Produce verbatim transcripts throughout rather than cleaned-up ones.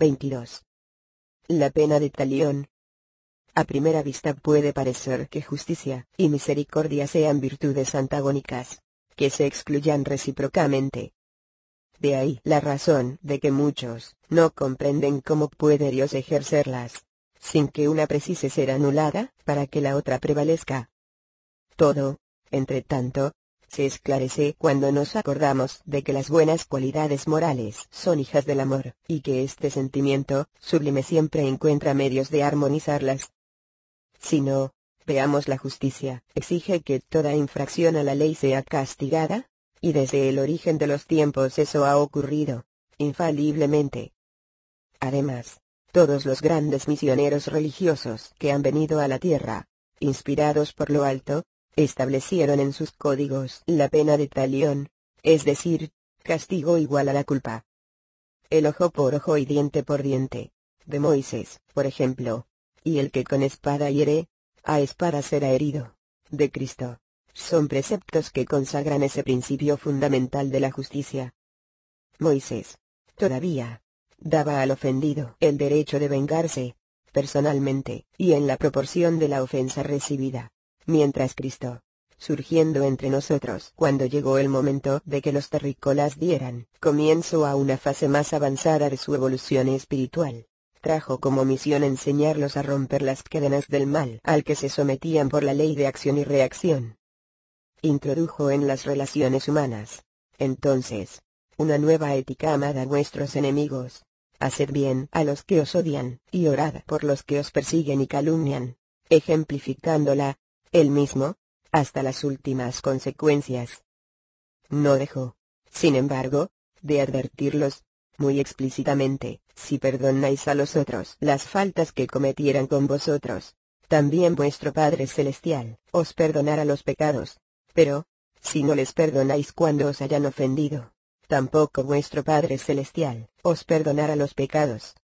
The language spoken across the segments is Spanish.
veintidós. La pena de talión. A primera vista puede parecer que justicia y misericordia sean virtudes antagónicas, que se excluyan recíprocamente. De ahí la razón de que muchos no comprenden cómo puede Dios ejercerlas, sin que una precise ser anulada, para que la otra prevalezca. Todo, entre tanto, se esclarece cuando nos acordamos de que las buenas cualidades morales son hijas del amor, y que este sentimiento sublime siempre encuentra medios de armonizarlas. Si no, veamos la justicia, exige que toda infracción a la ley sea castigada, y desde el origen de los tiempos eso ha ocurrido, infaliblemente. Además, todos los grandes misioneros religiosos que han venido a la tierra, inspirados por lo alto, establecieron en sus códigos la pena de talión, es decir, castigo igual a la culpa. El ojo por ojo y diente por diente, de Moisés, por ejemplo, y el que con espada hiere, a espada será herido, de Cristo, son preceptos que consagran ese principio fundamental de la justicia. Moisés, todavía, daba al ofendido el derecho de vengarse, personalmente, y en la proporción de la ofensa recibida, mientras Cristo, surgiendo entre nosotros cuando llegó el momento de que los terrícolas dieran comienzo a una fase más avanzada de su evolución espiritual, trajo como misión enseñarlos a romper las cadenas del mal al que se sometían por la ley de acción y reacción. Introdujo en las relaciones humanas, entonces, una nueva ética: amad a vuestros enemigos, haced bien a los que os odian, y orad por los que os persiguen y calumnian, ejemplificándola, él mismo, hasta las últimas consecuencias. No dejó, sin embargo, de advertirlos, muy explícitamente: si perdonáis a los otros las faltas que cometieran con vosotros, también vuestro Padre Celestial os perdonará los pecados. Pero, si no les perdonáis cuando os hayan ofendido, tampoco vuestro Padre Celestial os perdonará los pecados.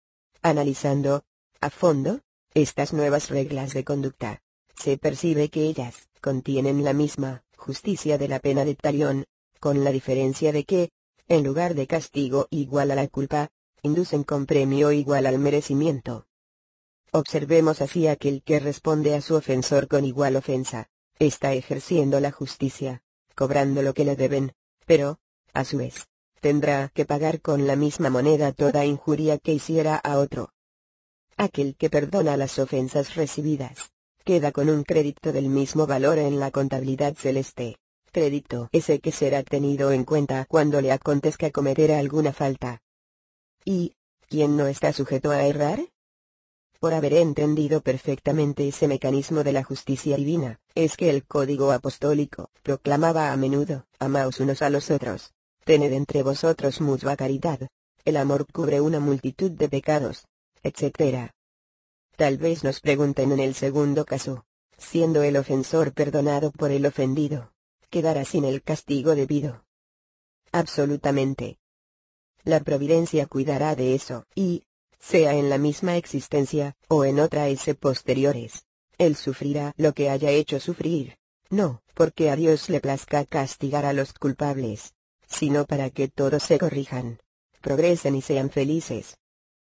Analizando, a fondo, estas nuevas reglas de conducta, se percibe que ellas contienen la misma justicia de la pena de talión, con la diferencia de que, en lugar de castigo igual a la culpa, inducen con premio igual al merecimiento. Observemos así: aquel que responde a su ofensor con igual ofensa, está ejerciendo la justicia, cobrando lo que le deben, pero, a su vez, tendrá que pagar con la misma moneda toda injuria que hiciera a otro. Aquel que perdona las ofensas recibidas, queda con un crédito del mismo valor en la contabilidad celeste, crédito ese que será tenido en cuenta cuando le acontezca cometer alguna falta. ¿Y quién no está sujeto a errar? Por haber entendido perfectamente ese mecanismo de la justicia divina, es que el código apostólico proclamaba a menudo: amaos unos a los otros, tened entre vosotros mutua caridad, el amor cubre una multitud de pecados, etcétera. Tal vez nos pregunten en el segundo caso, siendo el ofensor perdonado por el ofendido, ¿quedará sin el castigo debido? Absolutamente. La providencia cuidará de eso, y, sea en la misma existencia, o en otra ese posteriores, él sufrirá lo que haya hecho sufrir, no porque a Dios le plazca castigar a los culpables, sino para que todos se corrijan, progresen y sean felices.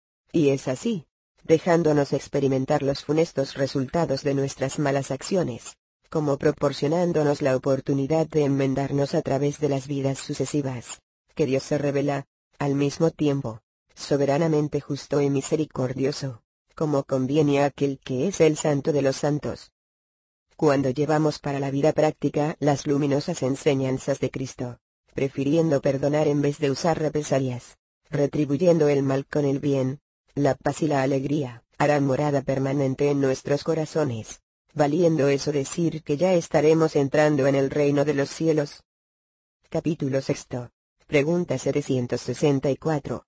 Y es así, dejándonos experimentar los funestos resultados de nuestras malas acciones, como proporcionándonos la oportunidad de enmendarnos a través de las vidas sucesivas, que Dios se revela, al mismo tiempo, soberanamente justo y misericordioso, como conviene a aquel que es el Santo de los Santos. Cuando llevamos para la vida práctica las luminosas enseñanzas de Cristo, prefiriendo perdonar en vez de usar represalias, retribuyendo el mal con el bien, la paz y la alegría harán morada permanente en nuestros corazones, valiendo eso decir que ya estaremos entrando en el reino de los cielos. Capítulo sexto. Pregunta setecientos sesenta y cuatro.